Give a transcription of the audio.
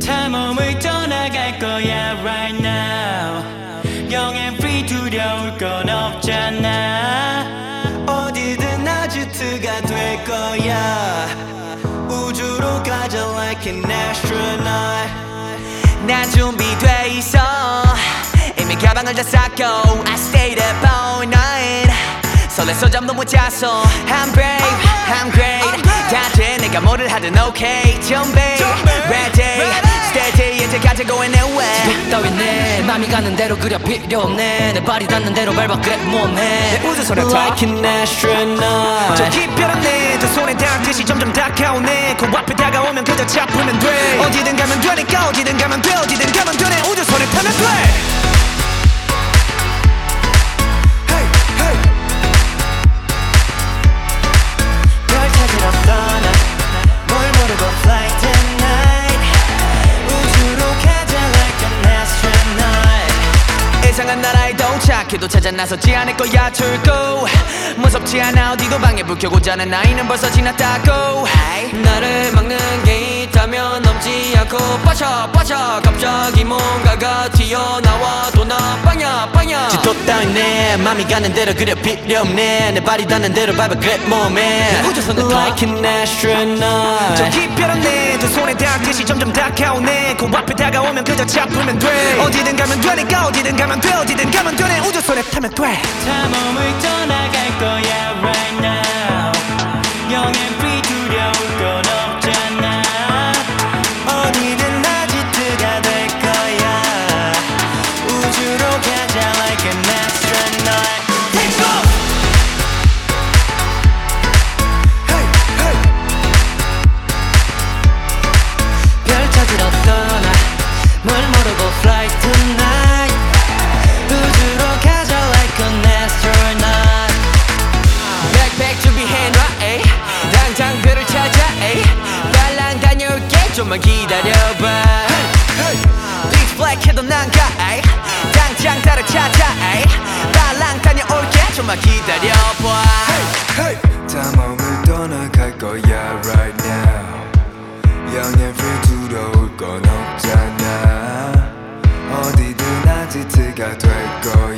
다 몸을 떠나갈 거야 right now. 영앤 free 두려울 건 없잖아. 어디든 아지트가 될 거야. 우주로 가자 like an astronaut. 난 준비돼 있어. 이미 가방을 다 쌌고 I stayed up all night. 설레서 잠도 못 잤어. I'm brave, I'm great. 다들 내가 뭐를 하든 okay. 준비, ready, steady. 이제 가자고 해 내 way. 지도 따윈 내 맘이 가는 대로 그려 필요 없네. 내 발이 닿는 대로 밟아 그래 몸에. 내 우주선에 like an astronaut. 저 깊이란 내두 손에 닿듯이 점점 다가오네. 코앞에 다가오면 그저 잡으면 돼. 어디든 가면 되니까 어디든 가면 돼. 어디든 가면 되네. 우주선에 타면 돼. 이상한 나라에 도착해도 찾아 나서지 않을 거야 출구. 무섭지 않아 어디도 방에 불 켜고 자는 나이는 벌써 지났다고. 나를 막는 게 있다면 넘지 않고 빠져 갑자기 뭔가가 튀어나와 또 나 빵야 지도 따윈 내 맘이 가는 대로 그려 필요 없네. 내 발이 닿는 대로 밟아 그래 몸에. 우주선에 like an astronaut. 저 깊이란 내두 손에 닿듯이 점점 다가오네. 코앞에 다가오면 그저 잡으면 돼. 어디든 가면 되니까 어디든 가면 돼. 어디든 가면 되네. 우주선에 타면 돼. 다 몸을 떠나갈 거야 right now. 영앤 free 두려울 건 없잖아. 어디든 아지트가 될 거야. 우주로 가자 like an astronaut. Take off! Hey, hey. 별 찾으러 떠나 뭘 모르고 fly tonight. 우주로 가자 like an astronaut. 백팩 준비해놔 에이. 당장 별을 찾아 에이. 빨랑 다녀올게 좀만 기다려봐. Big black 해도 난 가 에이. 당장 나를 찾아 에이. 빨랑 다녀올게 좀만 기다려봐. 다 몸을 떠나갈 거야 right now. 영앤 free 두려울 건 없잖아. 어디든 아지트가 될 거야.